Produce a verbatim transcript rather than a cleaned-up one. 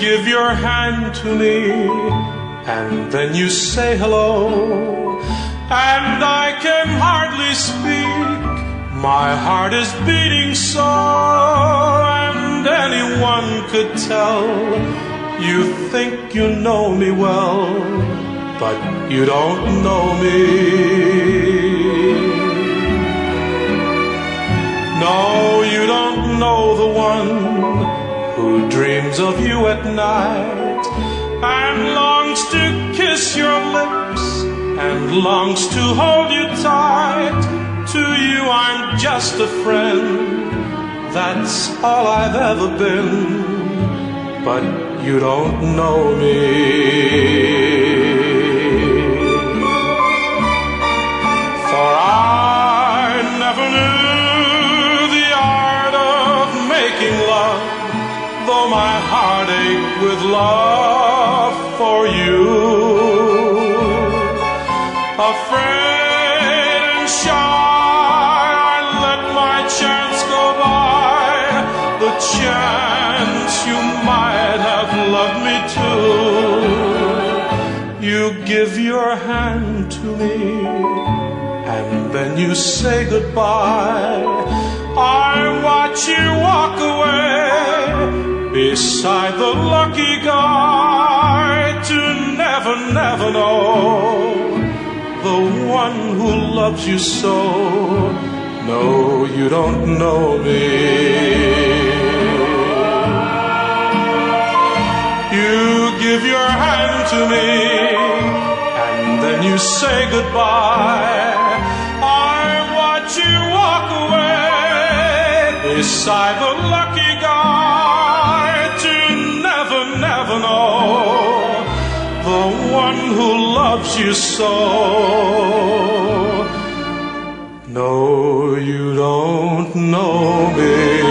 give your hand to me, and then you say hello, and I can hardly speak. My heart is beating so, and anyone could tell. You think you know me well, but you don't know me. No, you don't know the one who dreams of you at night, and longs to kiss your lips, and longs to hold you tight. To you I'm just a friend, that's all I've ever been, but you don't know me. For I never knew the art of making love, though my heart ached with love for you. Afraid and shy, I let my chance go by, the chance you might have loved me too. You give your hand to me, and then you say goodbye. I watch you walk away beside the lucky guy, to never, never know the one who loves you so. No, you don't know me. You give your hand to me, and then you say goodbye. I watch you walk away beside the lucky guy, to never, never know the one who loves you so. No, you don't know me.